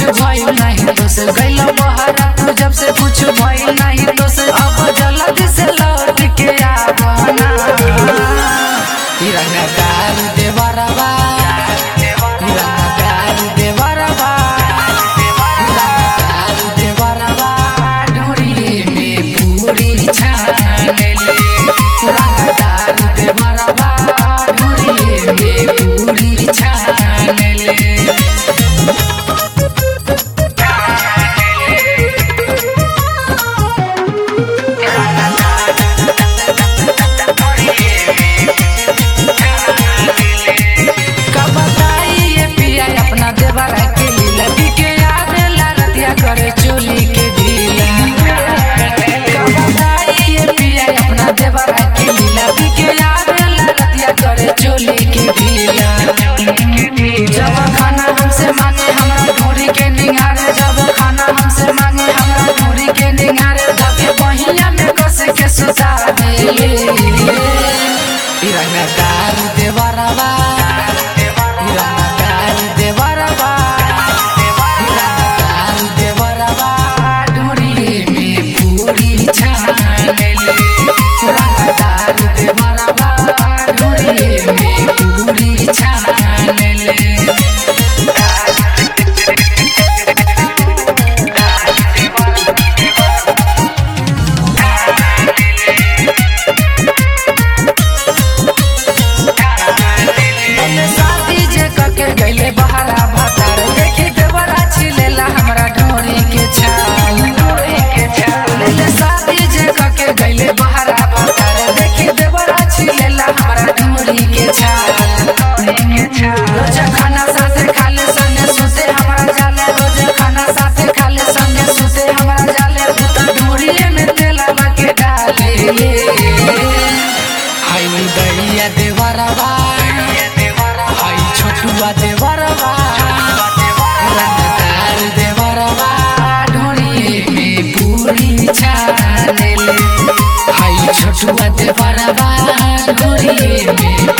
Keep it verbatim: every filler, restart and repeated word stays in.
भइल नहीं तो से गइल बहरा तू जब से कुछ भइल नहीं तो से अब जल्दी से लौट के आना तिरंगा तार दे बरबा तिरंगा तार दे बरबा तार दे बरबा ढोरी में पूरी छान ले तिरंगा तार दे बरबा ढोरी में पूरी छान ले करे चोली के ढीला ये पिया अपना देवरा के लीला के याद लड़तिया करे चोली के ढीला जब खाना हमसे मांगे हमरा ढोरी के निगारे जब खाना हमसे मांगे हमरा ढोरी के निगारे धके बहिया में कस के सुता दे तिरंगा तार देवरवा तिरंगा तार देवरवा गइले बहरा भातार देखी देवरा छिलेला हमरा ढोरी के छाल ढोरी के छाल ले शादी जे कके गइले बहरा भातार देखी देवरा छिलेला हमरा ढोरी के छाल ढोरी के छाल रोज खाना साथे खाले संगे सुते हमरा जाले रोज खाना साथे खाले संगे सुते हमरा जाले त ढोरी में तेलवा के डाले हाय दैया देवरवा हाय छोटुआ देवरवा तार देवरवा ढोरी में पूरी छान ले हाय छोटुआ देवरवा ढोरी में